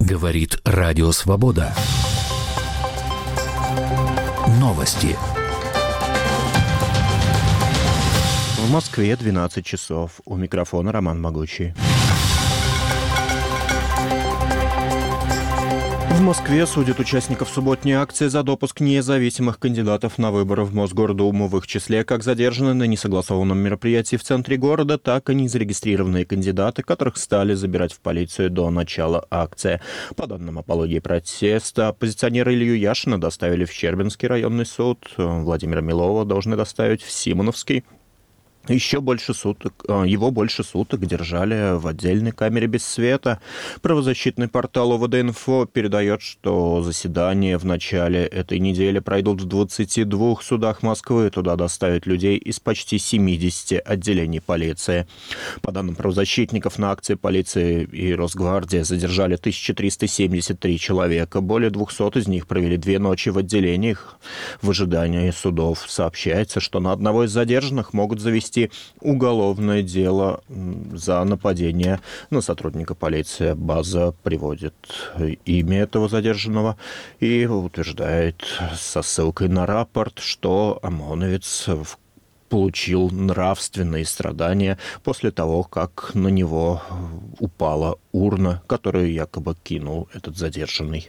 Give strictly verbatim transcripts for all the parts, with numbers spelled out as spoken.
Говорит Радио Свобода. Новости. В Москве двенадцать часов. У микрофона Роман Могучий. В Москве судят участников субботней акции за допуск независимых кандидатов на выборы в Мосгордуму. В их числе как задержанные на несогласованном мероприятии в центре города, так и незарегистрированные кандидаты, которых стали забирать в полицию до начала акции. По данным апологии протеста, оппозиционера Илью Яшина доставили в Щербинский районный суд. Владимира Милова должны доставить в Симоновский. Еще больше суток, его больше суток держали в отдельной камере без света. Правозащитный портал ОВД-Инфо передает, что заседания в начале этой недели пройдут в двадцати двух судах Москвы. Туда доставят людей из почти семидесяти отделений полиции. По данным правозащитников, на акции полиции и Росгвардии задержали тысяча триста семьдесят три человека. Более двухсот из них провели две ночи в отделениях в ожидании судов. Сообщается, что на одного из задержанных могут завести уголовное дело за нападение на сотрудника полиции. База приводит имя этого задержанного и утверждает со ссылкой на рапорт, что ОМОНовец получил нравственные страдания после того, как на него упала урна, которую якобы кинул этот задержанный.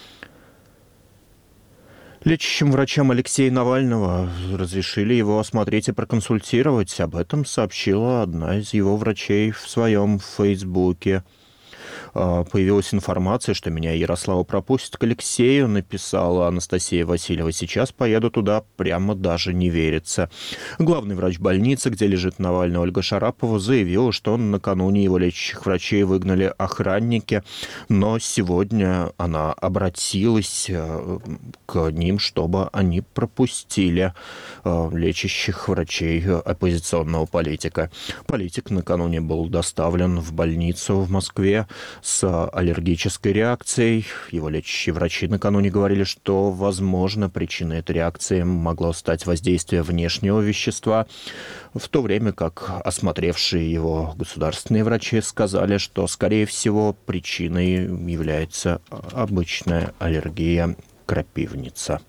Лечащим врачам Алексея Навального разрешили его осмотреть и проконсультировать. Об этом сообщила одна из его врачей в своем фейсбуке. Появилась информация, что меня Ярослава пропустит к Алексею, написала Анастасия Васильева. Сейчас поеду туда, прямо даже не верится. Главный врач больницы, где лежит Навальный, Ольга Шарапова, заявила, что накануне его лечащих врачей выгнали охранники, но сегодня она обратилась к ним, чтобы они пропустили лечащих врачей оппозиционного политика. Политик накануне был доставлен в больницу в Москве с аллергической реакцией. Его лечащие врачи накануне говорили, что, возможно, причиной этой реакции могло стать воздействие внешнего вещества, в то время как осмотревшие его государственные врачи сказали, что, скорее всего, причиной является обычная аллергия крапивница.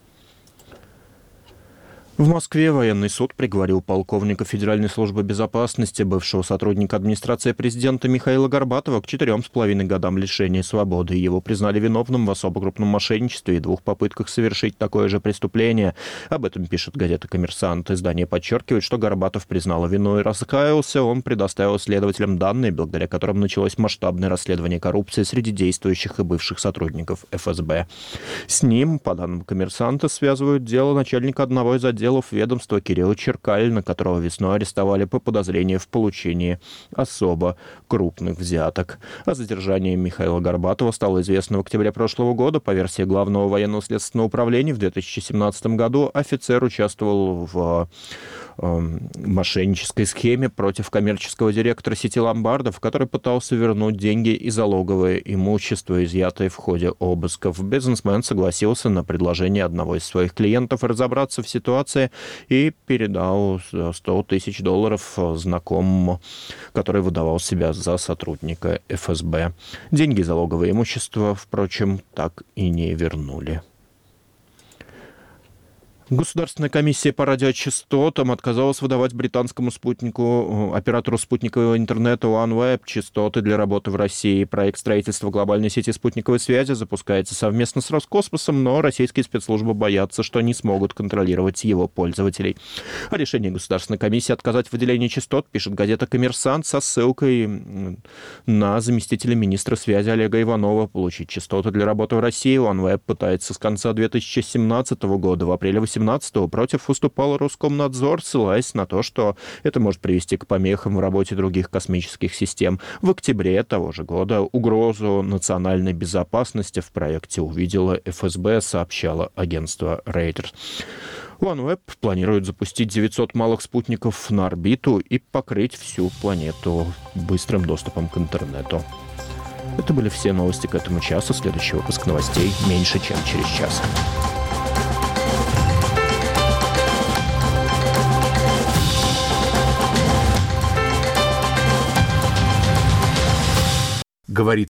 В Москве военный суд приговорил полковника Федеральной службы безопасности, бывшего сотрудника администрации президента Михаила Горбатова, к четырем с половиной годам лишения свободы. Его признали виновным в особо крупном мошенничестве и двух попытках совершить такое же преступление. Об этом пишет газета «Коммерсант». Издание подчеркивает, что Горбатов признал вину и раскаялся. Он предоставил следователям данные, благодаря которым началось масштабное расследование коррупции среди действующих и бывших сотрудников эф эс бэ. С ним, по данным «Коммерсанта», связывают дело начальника одного из отделов ведомства Кирилла Черкалина, которого весной арестовали по подозрению в получении особо крупных взяток. О задержании Михаила Горбатова стало известно в октябре прошлого года. По версии Главного военного следственного управления, в две тысячи семнадцатом году офицер участвовал в э, мошеннической схеме против коммерческого директора сети ломбардов, который пытался вернуть деньги и залоговое имущество, изъятое в ходе обысков. Бизнесмен согласился на предложение одного из своих клиентов разобраться в ситуации и передал сто тысяч долларов знакомому, который выдавал себя за сотрудника эф эс бэ. Деньги и залоговое имущество, впрочем, так и не вернули. Государственная комиссия по радиочастотам отказалась выдавать британскому спутнику, оператору спутникового интернета OneWeb частоты для работы в России. Проект строительства глобальной сети спутниковой связи запускается совместно с Роскосмосом, но российские спецслужбы боятся, что не смогут контролировать его пользователей. О решении Государственной комиссии отказать в выделении частот пишет газета «Коммерсант» со ссылкой на заместителя министра связи Олега Иванова. Получить частоты для работы в России OneWeb пытается с конца две тысячи семнадцатого года. В апреле две тысячи восемнадцатого против выступал Роскомнадзор, ссылаясь на то, что это может привести к помехам в работе других космических систем. В октябре того же года угрозу национальной безопасности в проекте увидела эф эс бэ, сообщало агентство Reuters. OneWeb планирует запустить девятьсот малых спутников на орбиту и покрыть всю планету быстрым доступом к интернету. Это были все новости к этому часу. Следующий выпуск новостей меньше, чем через час. Говорит